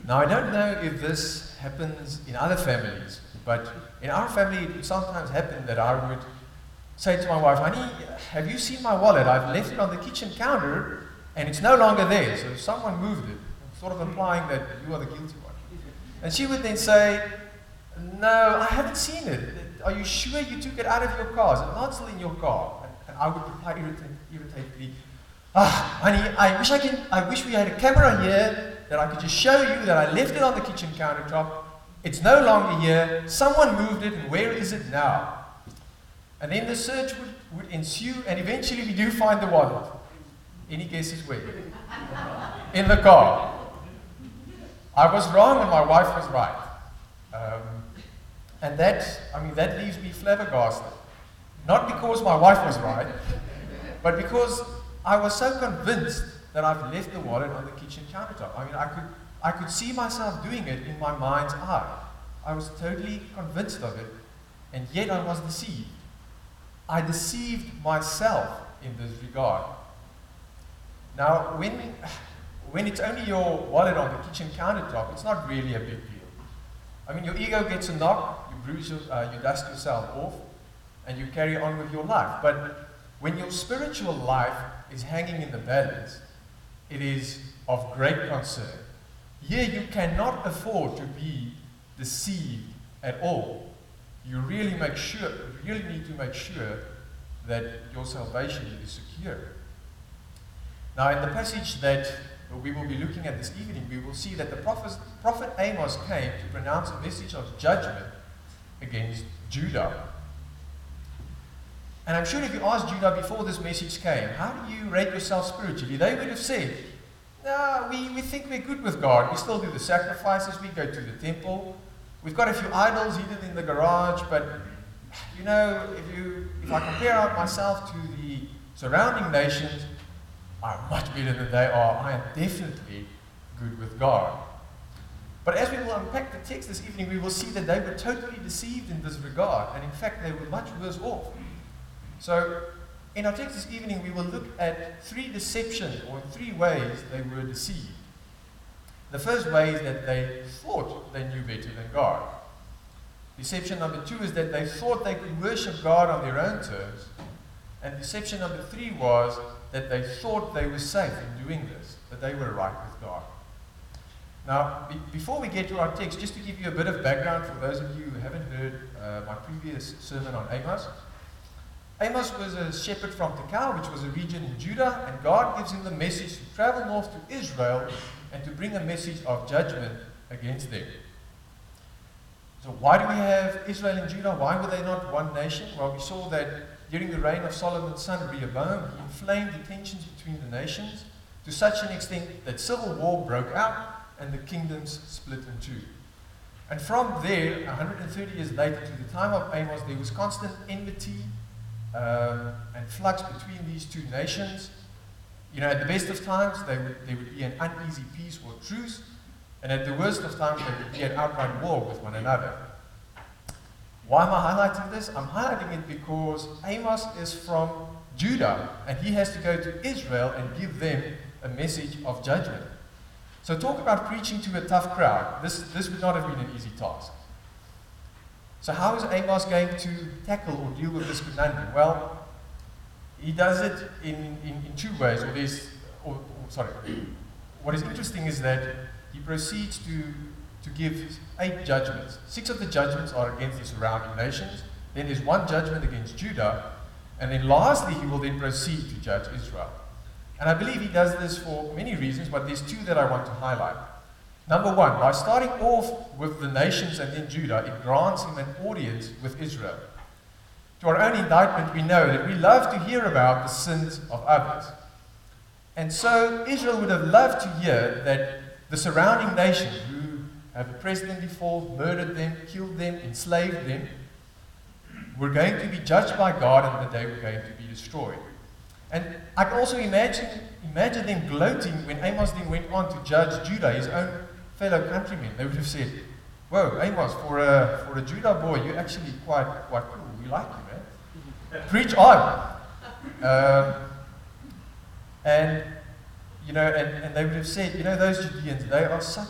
Now, I don't know if this happens in other families, but in our family, it would sometimes happen that I would say to my wife, honey, have you seen my wallet? I've left it on the kitchen counter, and it's no longer there, so someone moved it, sort of implying that you are the guilty one. And she would then say, no, I haven't seen it. Are you sure you took it out of your car? Is it not still in your car? And I would reply irritatedly, honey, I wish we had a camera here that I could just show you that I left it on the kitchen countertop. It's no longer here. Someone moved it, and where is it now? And then the search would ensue, and eventually we do find the wallet. Any guesses where? In the car. I was wrong and my wife was right. And that leaves me flabbergasted. Not because my wife was right, but because I was so convinced that I've left the wallet on the kitchen countertop. I mean, I could see myself doing it in my mind's eye. I was totally convinced of it, and yet I was deceived. I deceived myself in this regard. Now, when it's only your wallet on the kitchen countertop, it's not really a big deal. I mean, your ego gets a knock, you dust yourself off, and you carry on with your life. But when your spiritual life is hanging in the balance, it is of great concern. Here, you cannot afford to be deceived at all. You really need to make sure that your salvation is secure. Now, in the passage that we will be looking at this evening, we will see that the prophet Amos came to pronounce a message of judgment against Judah. And I'm sure if you asked Judah before this message came, how do you rate yourself spiritually? They would have said, no, we think we're good with God. We still do the sacrifices. We go to the temple. We've got a few idols hidden in the garage. But, you know, if I compare out myself to the surrounding nations, I'm much better than they are. I am definitely good with God. But as we will unpack the text this evening, we will see that they were totally deceived in this regard. And in fact, they were much worse off. So, in our text this evening, we will look at three deceptions, or three ways they were deceived. The first way is that they thought they knew better than God. Deception number 2 is that they thought they could worship God on their own terms. And deception number 3 was that they thought they were safe in doing this, that they were right with God. Now, before we get to our text, just to give you a bit of background for those of you who haven't heard my previous sermon on Amos. Amos was a shepherd from Tekoa, which was a region in Judah, and God gives him the message to travel north to Israel and to bring a message of judgment against them. So why do we have Israel and Judah? Why were they not one nation? Well, we saw that during the reign of Solomon's son Rehoboam, he inflamed the tensions between the nations to such an extent that civil war broke out and the kingdoms split in two. And from there, 130 years later, to the time of Amos, there was constant enmity and flux between these two nations. You know, at the best of times, there would be an uneasy peace or truce, and at the worst of times, there would be an outright war with one another. Why am I highlighting this? I'm highlighting it because Amos is from Judah, and he has to go to Israel and give them a message of judgment. So talk about preaching to a tough crowd. This would not have been an easy task. So how is Amos going to tackle or deal with this conundrum? Well, he does it in 2 ways. What is interesting is that he proceeds to give 8 judgments. 6 of the judgments are against the surrounding nations. Then there's 1 judgment against Judah. And then lastly, he will then proceed to judge Israel. And I believe he does this for many reasons, but there's 2 that I want to highlight. Number 1, by starting off with the nations and then Judah, it grants him an audience with Israel. To our own indictment, we know that we love to hear about the sins of others. And so Israel would have loved to hear that the surrounding nations who have oppressed them before, murdered them, killed them, enslaved them, were going to be judged by God and that they were going to be destroyed. And I can also imagine them gloating when Amos then went on to judge Judah, his own fellow countrymen. They would have said, "Whoa, Amos, for a Judah boy, you're actually quite cool. We like you, man. Preach on." And they would have said, those Judeans, they are such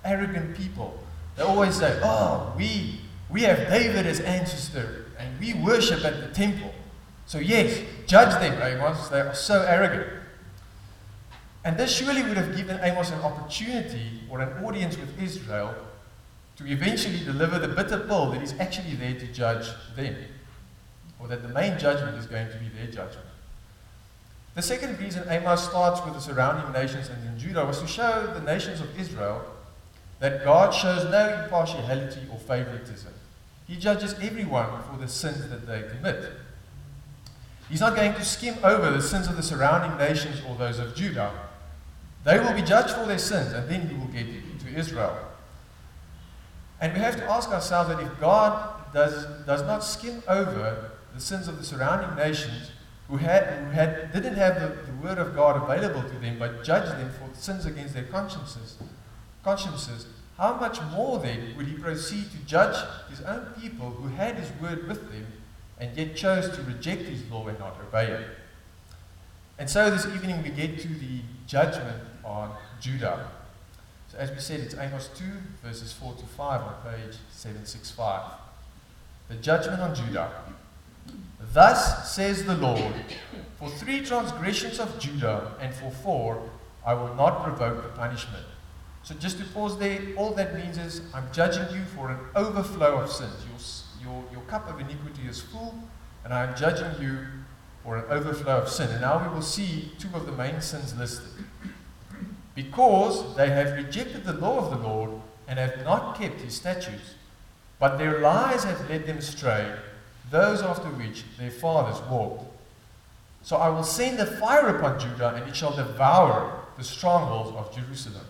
arrogant people. They always say, oh, we have David as ancestor, and we worship at the temple. So yes, judge them, Amos. They are so arrogant. And this surely would have given Amos an opportunity or an audience with Israel to eventually deliver the bitter pill that is actually there to judge them, or that the main judgment is going to be their judgment. The second reason Amos starts with the surrounding nations and in Judah was to show the nations of Israel that God shows no impartiality or favoritism. He judges everyone for the sins that they commit. He's not going to skim over the sins of the surrounding nations or those of Judah. They will be judged for their sins, and then he will get to Israel. And we have to ask ourselves that if God does not skim over the sins of the surrounding nations who didn't have the word of God available to them, but judged them for sins against their consciences, how much more then would he proceed to judge his own people who had his word with them and yet chose to reject his law and not obey it? And so this evening we get to the judgment on Judah. So as we said, it's Amos 2, verses 4 to 5 on page 765. The judgment on Judah. Thus says the Lord, for 3 transgressions of Judah, and for 4, I will not provoke the punishment. So just to pause there, all that means is I'm judging you for an overflow of sins. Your cup of iniquity is full, and I am judging you for an overflow of sin. And now we will see 2 of the main sins listed. Because they have rejected the law of the Lord and have not kept his statutes, but their lies have led them astray, those after which their fathers walked. So I will send a fire upon Judah, and it shall devour the strongholds of Jerusalem.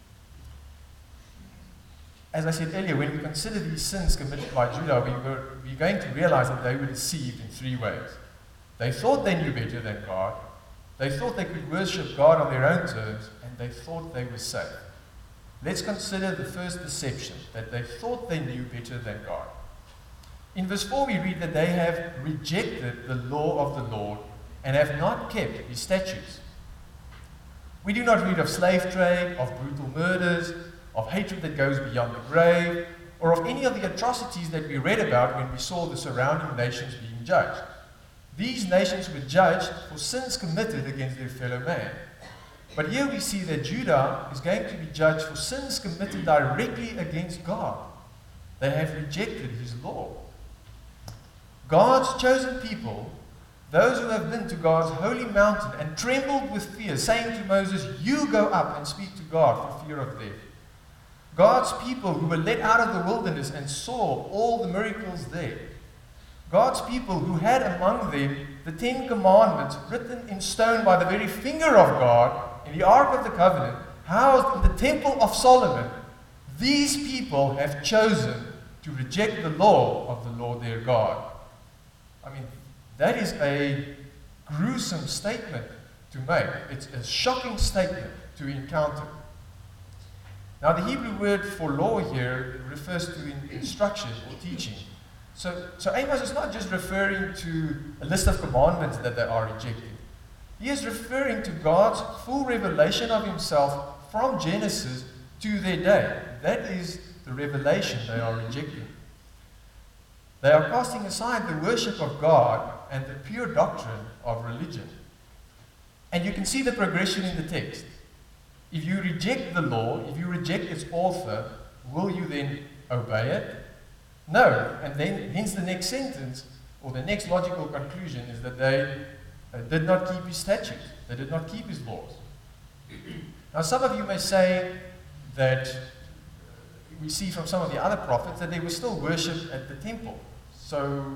As I said earlier, when we consider these sins committed by Judah, we're going to realize that they were deceived in 3 ways. They thought they knew better than God, they thought they could worship God on their own terms, and they thought they were safe. Let's consider the first deception, that they thought they knew better than God. In verse 4 we read that they have rejected the law of the Lord and have not kept his statutes. We do not read of slave trade, of brutal murders, of hatred that goes beyond the grave, or of any of the atrocities that we read about when we saw the surrounding nations being judged. These nations were judged for sins committed against their fellow man. But here we see that Judah is going to be judged for sins committed directly against God. They have rejected his law. God's chosen people, those who have been to God's holy mountain and trembled with fear, saying to Moses, you go up and speak to God for fear of death. God's people who were led out of the wilderness and saw all the miracles there. God's people who had among them the 10 Commandments written in stone by the very finger of God in the Ark of the Covenant, housed in the Temple of Solomon. These people have chosen to reject the law of the Lord their God. I mean, that is a gruesome statement to make. It's a shocking statement to encounter. Now, the Hebrew word for law here refers to instruction or teaching. So Amos is not just referring to a list of commandments that they are rejecting. He is referring to God's full revelation of himself from Genesis to their day. That is the revelation they are rejecting. They are casting aside the worship of God and the pure doctrine of religion. And you can see the progression in the text. If you reject the law, if you reject its author, will you then obey it? No. And then, hence the next sentence, or the next logical conclusion, is that they did not keep his statutes. They did not keep his laws. Now, some of you may say that we see from some of the other prophets that they were still worshipped at the temple. So,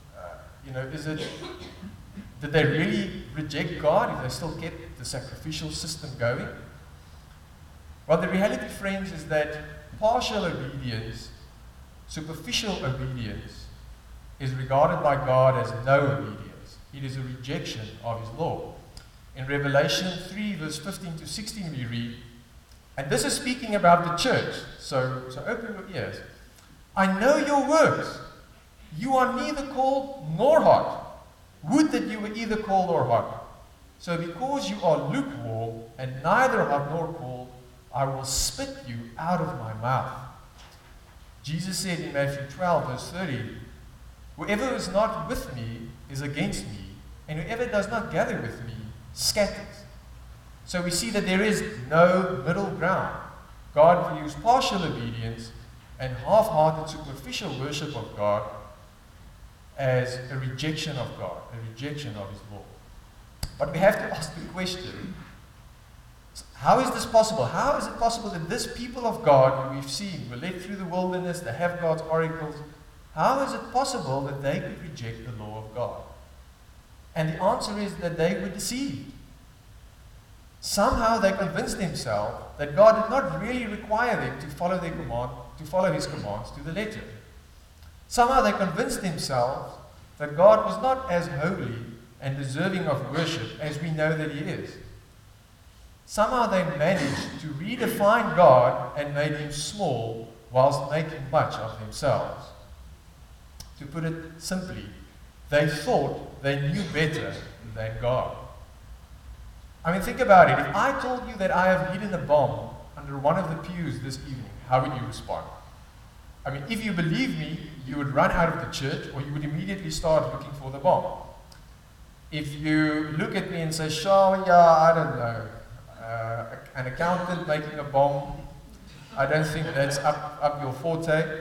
did they really reject God if they still kept the sacrificial system going? Well, the reality, friends, is that partial obedience, superficial obedience, is regarded by God as no obedience. It is a rejection of his law. In Revelation 3, verse 15 to 16, we read, and this is speaking about the church, so open your ears. I know your works. You are neither cold nor hot. Would that you were either cold or hot. So because you are lukewarm and neither hot nor cold, I will spit you out of my mouth. Jesus said in Matthew 12, verse 30, whoever is not with me is against me, and whoever does not gather with me scatters. So we see that there is no middle ground. God views partial obedience and half-hearted superficial worship of God as a rejection of God, a rejection of His law. But we have to ask the question, how is this possible? How is it possible that this people of God who we've seen were led through the wilderness, they have God's oracles, how is it possible that they could reject the law of God? And the answer is that they were deceived. Somehow they convinced themselves that God did not really require them to follow their command, to follow His commands to the letter. Somehow they convinced themselves that God was not as holy and deserving of worship as we know that He is. Somehow they managed to redefine God and made Him small whilst making much of themselves. To put it simply, they thought they knew better than God. I mean, think about it. If I told you that I have hidden a bomb under one of the pews this evening, how would you respond? I mean, if you believe me, you would run out of the church, or you would immediately start looking for the bomb. If you look at me and say, "Sure, yeah, I don't know, an accountant making a bomb, I don't think that's up your forte,"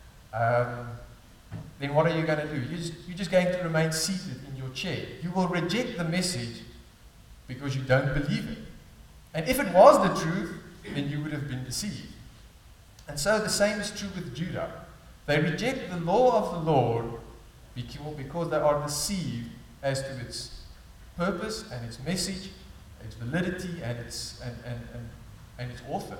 then what are you going to do? You're just going to remain seated in your chair. You will reject the message because you don't believe it. And if it was the truth, then you would have been deceived. And so the same is true with Judah. They reject the law of the Lord because they are deceived as to its purpose and its message, its validity and its author.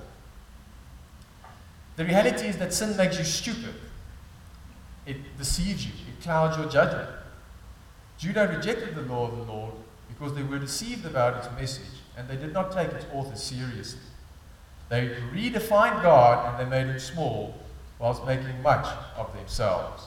The reality is that sin makes you stupid. It deceives you. It clouds your judgment. Judah rejected the law of the Lord because they were deceived about its message and they did not take its author seriously. They redefined God and they made Him small whilst making much of themselves.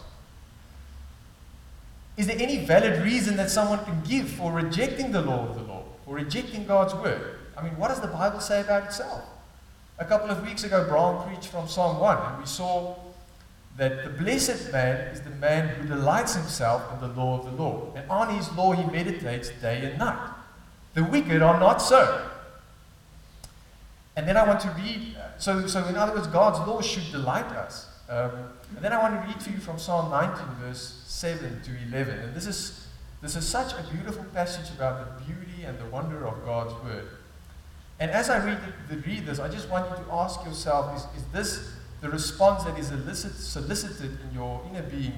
Is there any valid reason that someone can give for rejecting the law of the Lord, for rejecting God's word? I mean, what does the Bible say about itself? A couple of weeks ago, Brian preached from Psalm 1, and we saw that the blessed man is the man who delights himself in the law of the Lord, and on His law he meditates day and night. The wicked are not so. And then I want to read, so in other words, God's law should delight us. And then I want to read to you from Psalm 19, verse 7 to 11. And this is such a beautiful passage about the beauty and the wonder of God's word. And as I read this, I just want you to ask yourself, is this the response that is solicited in your inner being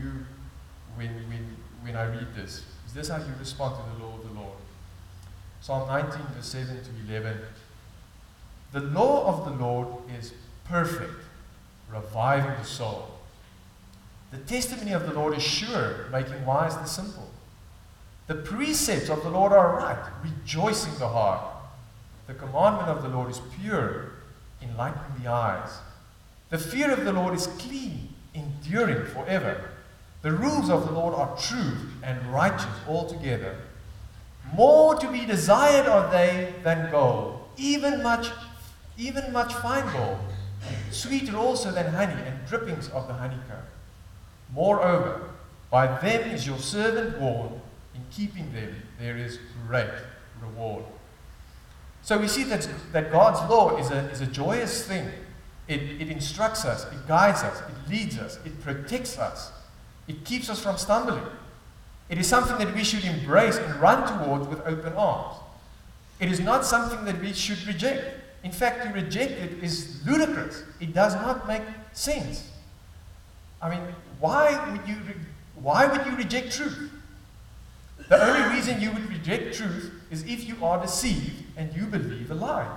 when I read this? Is this how you respond to the law of the Lord? Psalm 19, verse 7 to 11. The law of the Lord is perfect, reviving the soul. The testimony of the Lord is sure, making wise the simple. The precepts of the Lord are right, rejoicing the heart. The commandment of the Lord is pure, enlightening the eyes. The fear of the Lord is clean, enduring forever. The rules of the Lord are true and righteous altogether. More to be desired are they than gold, even much fine gold, sweeter also than honey and drippings of the honeycomb. Moreover, by them is your servant warned, in keeping them there is great reward. So we see that God's law is a joyous thing. It instructs us, it guides us, it leads us, it protects us, it keeps us from stumbling. It is something that we should embrace and run towards with open arms. It is not something that we should reject. In fact, to reject it is ludicrous. It does not make sense. I mean, why would you reject truth? The only reason you would reject truth is if you are deceived and you believe a lie.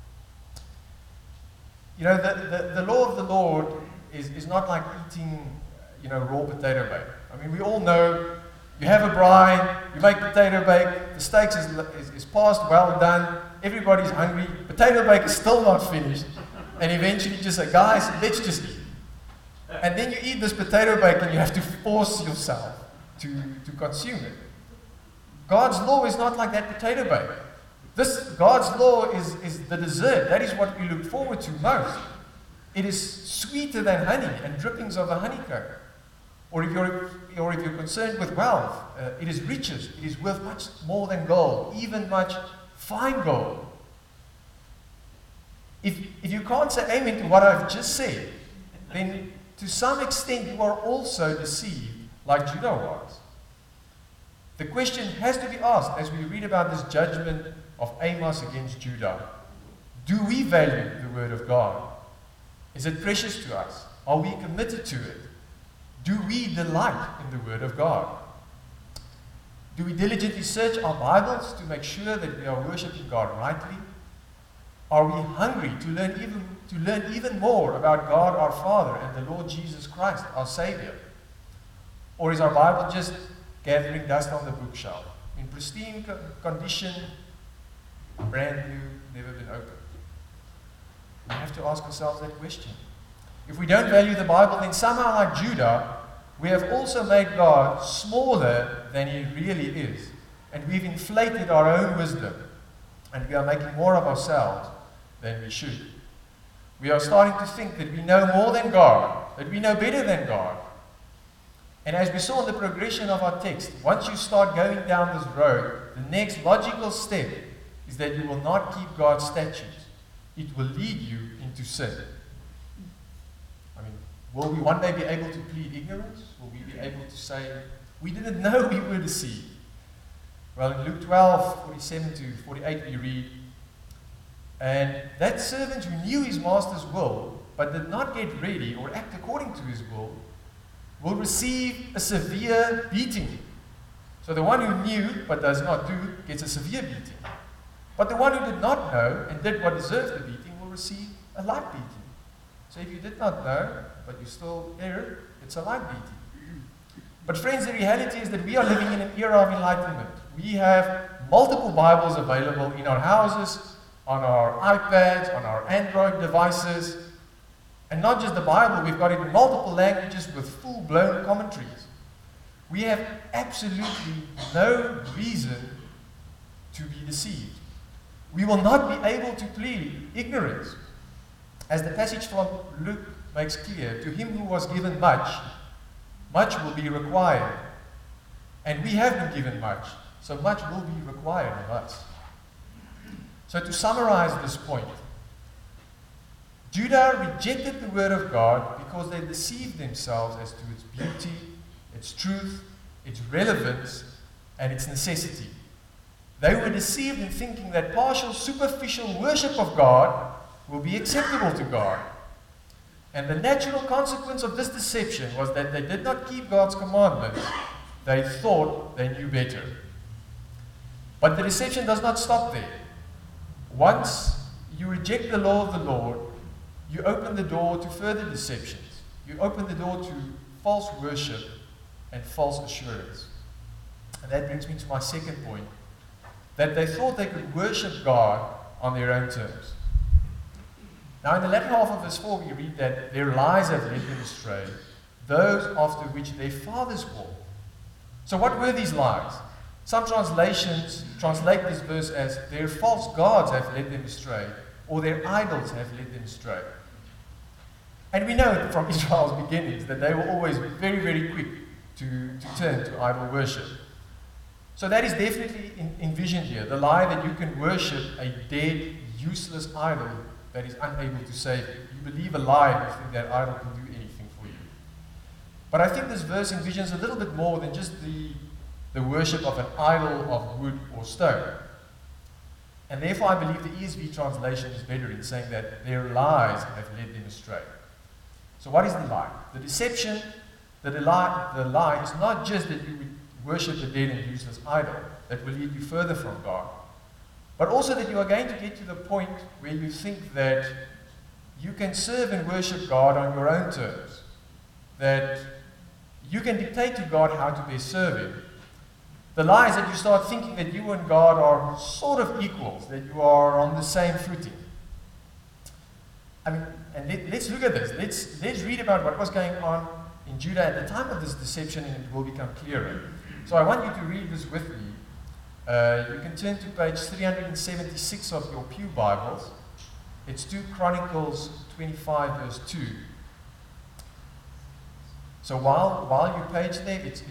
You know, the law of the Lord is not like eating, raw potato bake. I mean, we all know you have a brine, you make potato bake, the steaks is passed, well done, everybody's hungry, potato bake is still not finished, and eventually you just say, guys, let's just eat. And then you eat this potato bake and you have to force yourself to consume it. God's law is not like that potato bake. This God's law is the dessert. That is what we look forward to most. It is sweeter than honey and drippings of the honeycomb. Or if you're concerned with wealth, it is riches. It is worth much more than gold, even much fine gold. If you can't say amen to what I've just said, then to some extent you are also deceived like Judah was. The question has to be asked as we read about this judgment of Amos against Judah. Do we value the word of God? Is it precious to us? Are we committed to it? Do we delight in the word of God? Do we diligently search our Bibles to make sure that we are worshiping God rightly? Are we hungry to learn even more about God our Father and the Lord Jesus Christ, our Savior? Or is our Bible just gathering dust on the bookshelf, in pristine condition, brand new, never been opened? We have to ask ourselves that question. If we don't value the Bible, then somehow, like Judah, we have also made God smaller than He really is. And we've inflated our own wisdom. And we are making more of ourselves than we should. We are starting to think that we know more than God, that we know better than God. And as we saw in the progression of our text, once you start going down this road, the next logical step is that you will not keep God's statutes. It will lead you into sin. I mean, will we one day be able to plead ignorance? Will we be able to say, we didn't know we were deceived? Well, in Luke 12, 47 to 48, we read, and that servant who knew his master's will, but did not get ready or act according to his will receive a severe beating. So the one who knew but does not do gets a severe beating. But the one who did not know and did what deserved the beating will receive a light beating. So if you did not know, but you still erred, it's a light beating. But friends, the reality is that we are living in an era of enlightenment. We have multiple Bibles available in our houses, on our iPads, on our Android devices. And not just the Bible, we've got it in multiple languages with full-blown commentaries. We have absolutely no reason to be deceived. We will not be able to plead ignorance. As the passage from Luke makes clear, to him who was given much, much will be required. And we have been given much, so much will be required of us. So to summarize this point, Judah rejected the word of God because they deceived themselves as to its beauty, its truth, its relevance, and its necessity. They were deceived in thinking that partial, superficial worship of God will be acceptable to God. And the natural consequence of this deception was that they did not keep God's commandments. They thought they knew better. But the deception does not stop there. Once you reject the law of the Lord, you open the door to further deceptions. You open the door to false worship and false assurance. And that brings me to my second point, that they thought they could worship God on their own terms. Now in the latter half of verse 4 we read that their lies have led them astray, those after which their fathers walked. So what were these lies? Some translations translate this verse as their false gods have led them astray, or their idols have led them astray. And we know from Israel's beginnings that they were always very, very quick to turn to idol worship. So that is definitely envisioned here, the lie that you can worship a dead, useless idol that is unable to save you. You believe a lie and you think that idol can do anything for you. But I think this verse envisions a little bit more than just the worship of an idol of wood or stone. And therefore I believe the ESV translation is better in saying that their lies have led them astray. So what is the lie? The deception, the lie is not just that you would worship a dead and useless idol that will lead you further from God, but also that you are going to get to the point where you think that you can serve and worship God on your own terms, that you can dictate to God how to best serve Him. The lie is that you start thinking that you and God are sort of equals, that you are on the same footing. I mean, and let's look at this. Let's read about what was going on in Judah at the time of this deception, and it will become clearer. So I want you to read this with me. You can turn to page 376 of your Pew Bibles. It's 2 Chronicles 25 verse 2. So while you page there, it's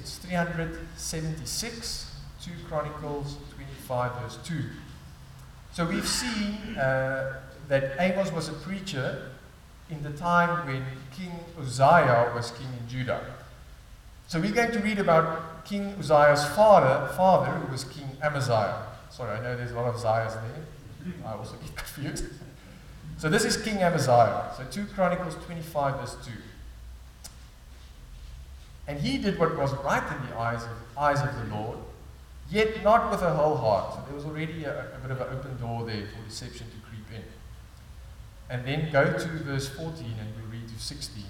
376, 2 Chronicles 25 verse 2. So we've seen that Amos was a preacher in the time when King Uzziah was king in Judah. So we're going to read about King Uzziah's father, who was King Amaziah. Sorry, I know there's a lot of Uzziahs there. I also get confused. So this is King Amaziah. So 2 Chronicles 25 verse 2. And he did what was right in the eyes of the Lord, yet not with a whole heart. So there was already a bit of an open door there for deception to creep in. And then go to verse 14 and we'll read to 16.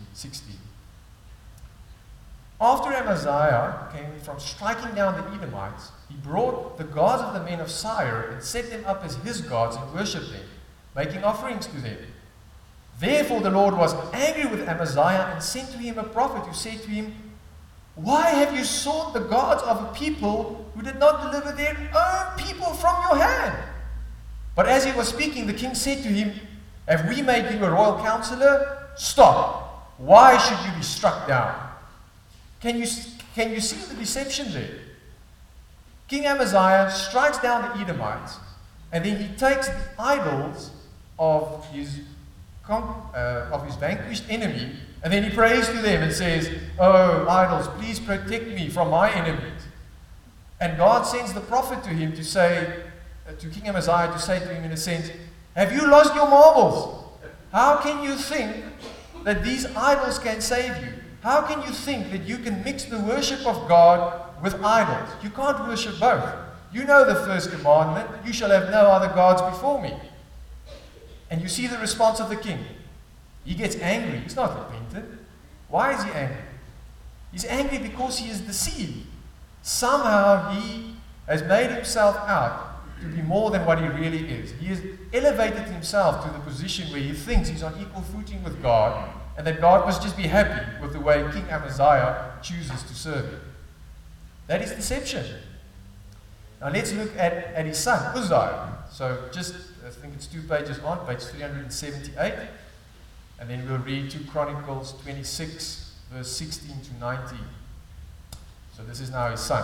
After Amaziah came from striking down the Edomites, he brought the gods of the men of Seir and set them up as his gods and worshipped them, making offerings to them. Therefore the Lord was angry with Amaziah and sent to him a prophet who said to him, "Why have you sought the gods of a people who did not deliver their own people from your hand?" But as he was speaking, the king said to him, "Have we made you a royal counselor? Stop. Why should you be struck down?" Can you see the deception there? King Amaziah strikes down the Edomites, and then he takes the idols of his vanquished enemy, and then he prays to them and says, "Oh, idols, please protect me from my enemies." And God sends the prophet to him to say, to King Amaziah to say to him in a sense, "Have you lost your marbles? How can you think that these idols can save you? How can you think that you can mix the worship of God with idols? You can't worship both. You know the first commandment, you shall have no other gods before me." And you see the response of the king. He gets angry. He's not repentant. Why is he angry? He's angry because he is deceived. Somehow he has made himself out to be more than what he really is. He has elevated himself to the position where he thinks he's on equal footing with God, and that God must just be happy with the way King Amaziah chooses to serve him. That is deception. Now let's look at his son, Uzziah. So I think it's 2 pages on, page 378. And then we'll read 2 Chronicles 26, verse 16 to 19. So this is now his son.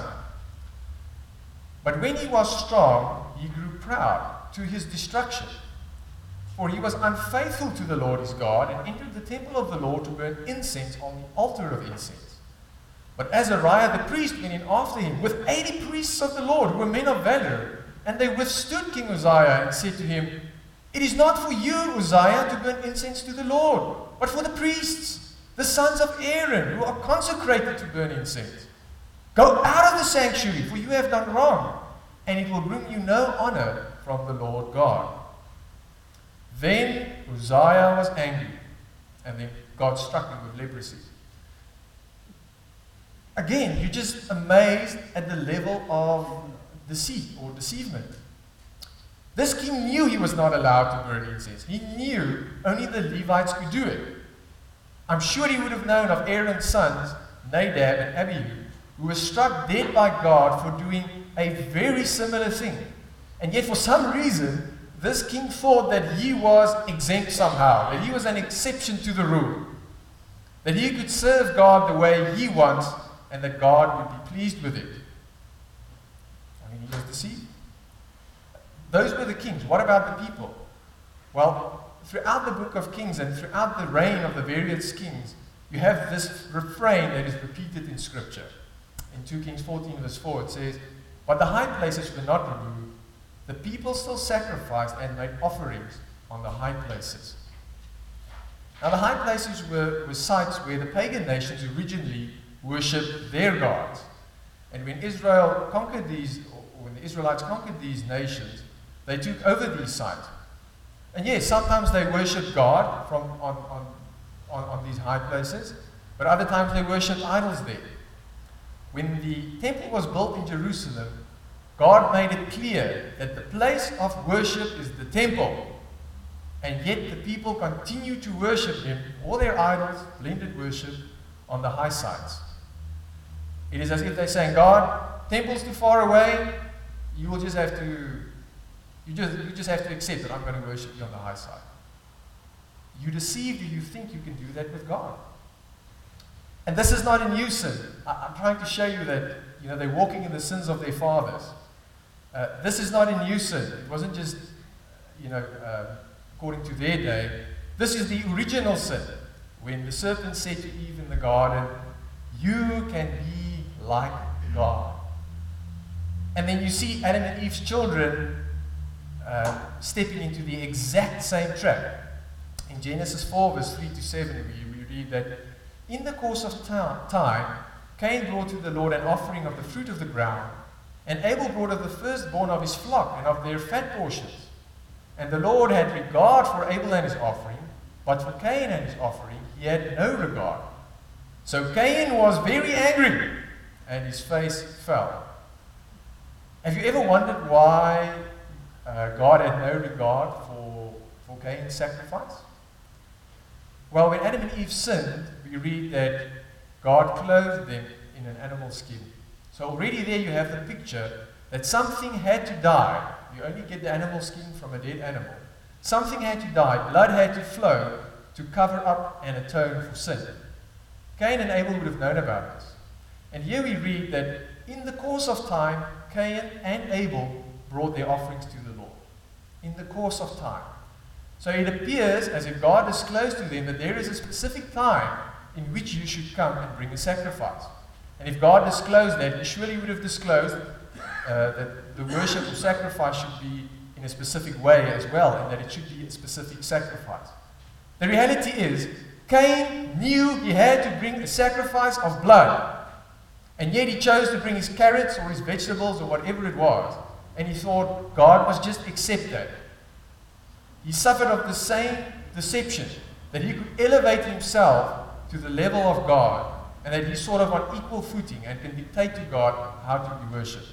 "But when he was strong, he grew proud to his destruction. For he was unfaithful to the Lord his God, and entered the temple of the Lord to burn incense on the altar of incense. But Azariah the priest went in after him, with 80 priests of the Lord, who were men of valor. And they withstood King Uzziah, and said to him, 'It is not for you, Uzziah, to burn incense to the Lord, but for the priests, the sons of Aaron, who are consecrated to burn incense. Go out of the sanctuary, for you have done wrong, and it will bring you no honor from the Lord God.' Then Uzziah was angry, and then God struck him with leprosy." Again, you're just amazed at the level of deceit or deceivement. This king knew he was not allowed to burn incense. He knew only the Levites could do it. I'm sure he would have known of Aaron's sons, Nadab and Abihu, who were struck dead by God for doing a very similar thing. And yet for some reason, this king thought that he was exempt somehow, that he was an exception to the rule, that he could serve God the way he wants, and that God would be pleased with it. I mean, he was deceived. Those were the kings. What about the people? Well, throughout the book of Kings and throughout the reign of the various kings, you have this refrain that is repeated in Scripture. In 2 Kings 14 verse 4 it says, "But the high places were not removed. The people still sacrificed and made offerings on the high places." Now the high places were sites where the pagan nations originally worshipped their gods. And when Israel conquered these, or when the Israelites conquered these nations, they took over these sites. And yes, sometimes they worshipped God on these high places, but other times they worshipped idols there. When the temple was built in Jerusalem, God made it clear that the place of worship is the temple. And yet the people continue to worship Him, all their idols, blended worship, on the high sites. It is as if they're saying, God, temple's too far away, you will just have to, you just have to accept that I'm going to worship you on the high side. You deceived you think you can do that with God. And this is not a new sin. I'm trying to show you that, they're walking in the sins of their fathers. This is not a new sin. It wasn't just, according to their day. This is the original sin. When the serpent said to Eve in the garden, you can be like God. And then you see Adam and Eve's children stepping into the exact same trap. In Genesis 4, verse 3 to 7, we read that in the course of time, Cain brought to the Lord an offering of the fruit of the ground, and Abel brought of the firstborn of his flock and of their fat portions. And the Lord had regard for Abel and his offering, but for Cain and his offering he had no regard. So Cain was very angry, and his face fell. Have you ever wondered why God had no regard for Cain's sacrifice? Well, when Adam and Eve sinned, we read that God clothed them in an animal skin. So already there you have the picture that something had to die. You only get the animal skin from a dead animal. Something had to die, blood had to flow to cover up and atone for sin. Cain and Abel would have known about this. And here we read that in the course of time, Cain and Abel brought their offerings to the Lord. In the course of time. So it appears as if God disclosed to them that there is a specific time in which you should come and bring a sacrifice. And if God disclosed that, He surely would have disclosed that the worship or sacrifice should be in a specific way as well, and that it should be a specific sacrifice. The reality is, Cain knew he had to bring a sacrifice of blood, and yet he chose to bring his carrots or his vegetables or whatever it was, and he thought God must just accept that. He suffered of the same deception, that he could elevate himself to the level of God, and that he's sort of on equal footing and can dictate to God how to be worshipped.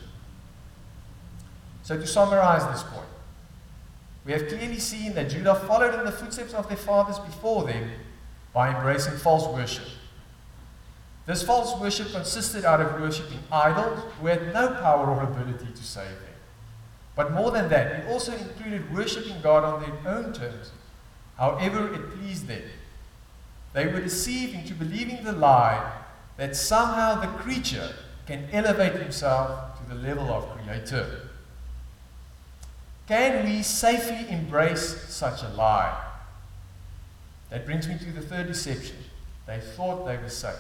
So to summarize this point, we have clearly seen that Judah followed in the footsteps of their fathers before them by embracing false worship. This false worship consisted out of worshipping idols who had no power or ability to save them. But more than that, it also included worshipping God on their own terms, however it pleased them. They were deceived into believing the lie that somehow the creature can elevate himself to the level of creator. Can we safely embrace such a lie? That brings me to the third deception. They thought they were safe.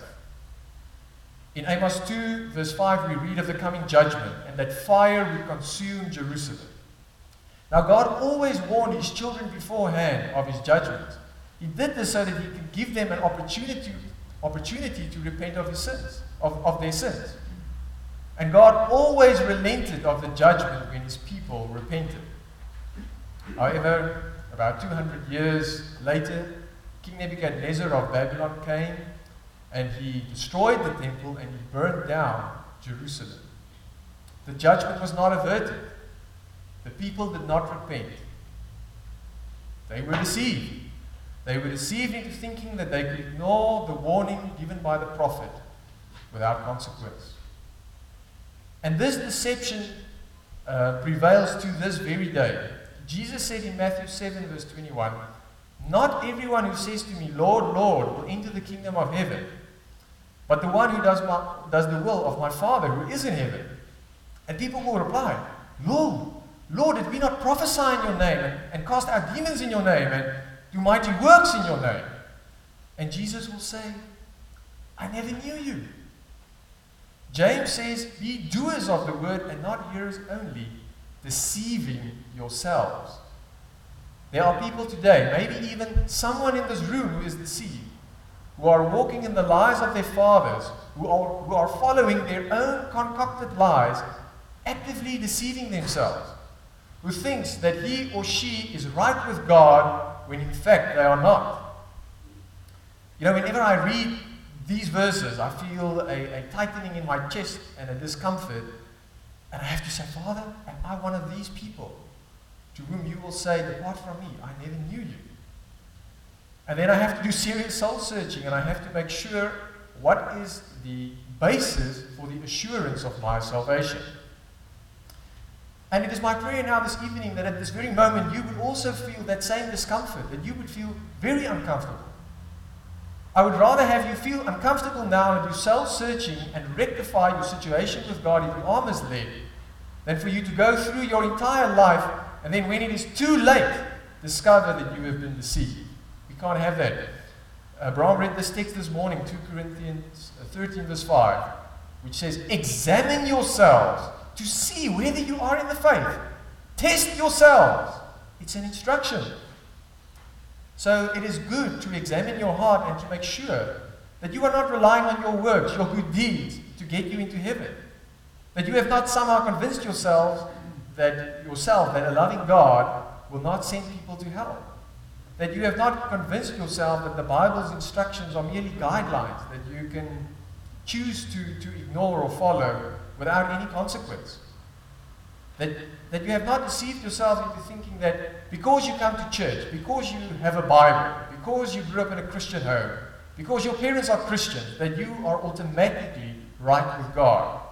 In Amos 2, verse 5, we read of the coming judgment and that fire would consume Jerusalem. Now, God always warned His children beforehand of His judgment. He did this so that He could give them an opportunity to repent of His sins, of their sins. And God always relented of the judgment when His people repented. However, about 200 years later, King Nebuchadnezzar of Babylon came and he destroyed the temple and he burned down Jerusalem. The judgment was not averted. The people did not repent. They were deceived. They were deceived into thinking that they could ignore the warning given by the prophet without consequence. And this deception prevails to this very day. Jesus said in Matthew 7, verse 21, "Not everyone who says to me, 'Lord, Lord,' will enter the kingdom of heaven, but the one who does the will of my Father who is in heaven." And people will reply, "Lord, Lord, did we not prophesy in your name and cast out demons in your name and do mighty works in your name?" And Jesus will say, "I never knew you." James says, "Be doers of the word and not hearers only, deceiving yourselves." There are people today, maybe even someone in this room who is deceived, who are walking in the lies of their fathers, who are following their own concocted lies, actively deceiving themselves, who thinks that he or she is right with God when in fact they are not. Whenever I read these verses, I feel a tightening in my chest and a discomfort, and I have to say, "Father, am I one of these people to whom you will say, 'Depart from me, I never knew you'?" And then I have to do serious soul searching, and I have to make sure what is the basis for the assurance of my salvation. And it is my prayer now this evening that at this very moment you would also feel that same discomfort, that you would feel very uncomfortable. I would rather have you feel uncomfortable now and do self-searching and rectify your situation with God if you are misled, than for you to go through your entire life and then when it is too late, discover that you have been deceived. We can't have that. Bram read this text this morning, 2 Corinthians 13 verse 5, which says, examine yourselves to see whether you are in the faith. Test yourselves. It's an instruction. So it is good to examine your heart and to make sure that you are not relying on your works, your good deeds, to get you into heaven. That you have not somehow convinced yourself that a loving God will not send people to hell. That you have not convinced yourself that the Bible's instructions are merely guidelines that you can choose to ignore or follow without any consequence. That you have not deceived yourself into thinking that because you come to church, because you have a Bible, because you grew up in a Christian home, because your parents are Christians, that you are automatically right with God.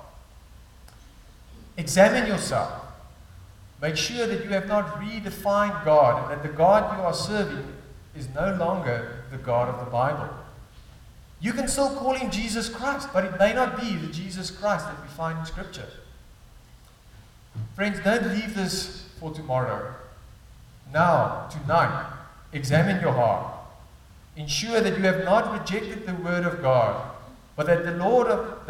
Examine yourself. Make sure that you have not redefined God and that the God you are serving is no longer the God of the Bible. You can still call him Jesus Christ, but it may not be the Jesus Christ that we find in Scripture. Friends, don't leave this for tomorrow. Now, tonight, examine your heart. Ensure that you have not rejected the Word of God, but that the law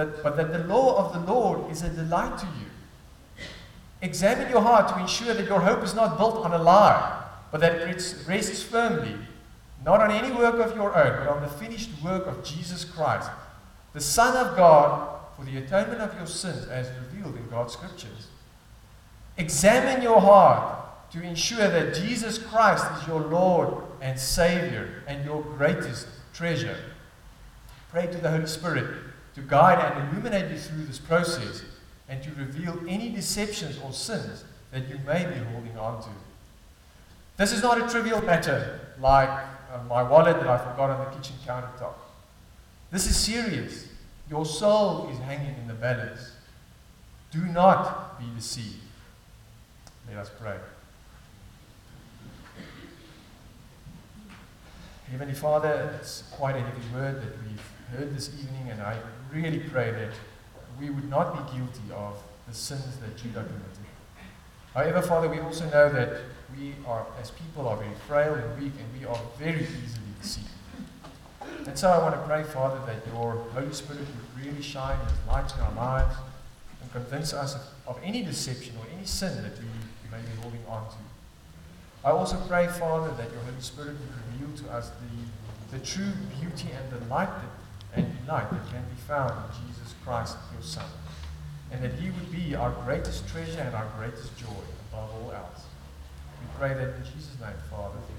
of the Lord is a delight to you. Examine your heart to ensure that your hope is not built on a lie, but that it rests firmly, not on any work of your own, but on the finished work of Jesus Christ, the Son of God, for the atonement of your sins as revealed in God's Scriptures. Examine your heart to ensure that Jesus Christ is your Lord and Savior and your greatest treasure. Pray to the Holy Spirit to guide and illuminate you through this process and to reveal any deceptions or sins that you may be holding on to. This is not a trivial matter like my wallet that I forgot on the kitchen countertop. This is serious. Your soul is hanging in the balance. Do not be deceived. Let us pray. Heavenly Father, it's quite a heavy word that we've heard this evening, and I really pray that we would not be guilty of the sins that Judah committed. However, Father, we also know that we are, as people, are very frail and weak, and we are very easily deceived. And so I want to pray, Father, that your Holy Spirit would really shine His light in our lives and convince us of any deception or any sin that we may be holding on to. I also pray, Father, that your Holy Spirit would reveal to us the true beauty and delight that can be found in Jesus Christ, your Son, and that He would be our greatest treasure and our greatest joy above all else. We pray that in Jesus' name, Father.